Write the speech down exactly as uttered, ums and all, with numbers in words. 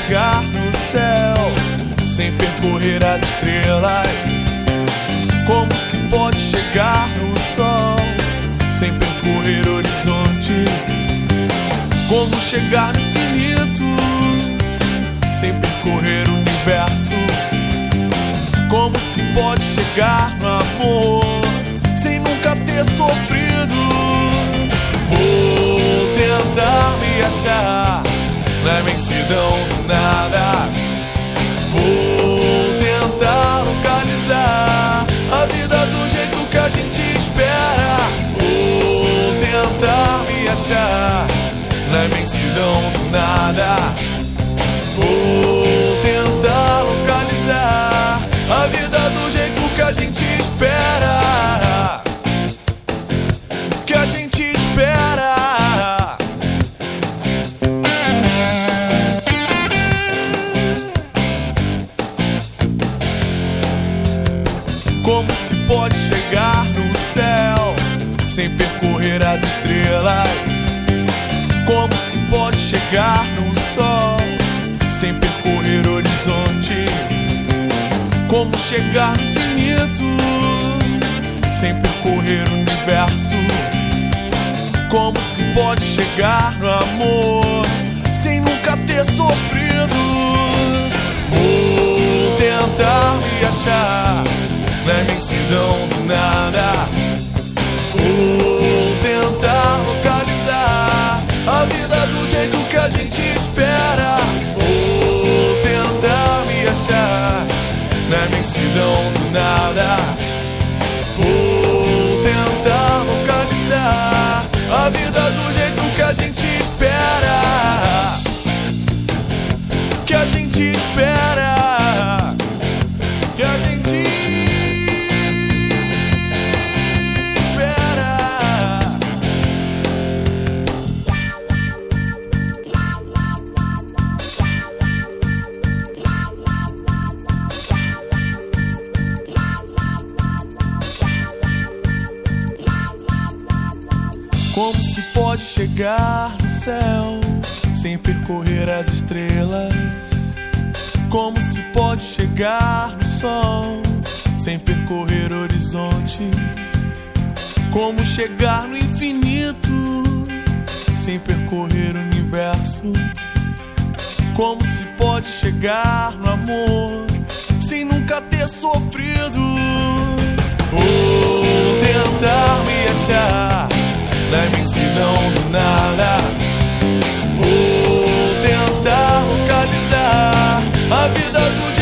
chegar no céu sem percorrer as estrelas? Como se pode chegar no sol sem percorrer o horizonte? Como chegar no infinito sem percorrer o universo? Como se pode chegar no amor sem nunca ter sofrido? Vou tentar me achar na imensidão do nada. Vou tentar localizar a vida do jeito que a gente espera. Vou tentar me achar na imensidão do nada. Vou tentar localizar a vida do jeito que a gente espera. Que a gente espera. Como se pode chegar no céu sem percorrer as estrelas? Como se pode chegar no sol sem percorrer o horizonte? Como chegar no infinito sem percorrer o universo? Como se pode chegar no amor sem nunca ter sofrido? Vou tentar me achar na imensidão do nada. Vou tentar localizar a vida do jeito que a gente espera. Vou tentar me achar na imensidão do nada. Vou tentar localizar a vida do jeito que a gente espera. Que a gente espera. Que a gente espera. Como se pode chegar no céu sem percorrer as estrelas? Como se pode chegar no sol sem percorrer o horizonte? Como chegar no infinito sem percorrer o universo? Como se pode chegar no amor sem nunca ter sofrido? Vou tentar me achar na imensidão do nada. Vou tentar localizar a vida do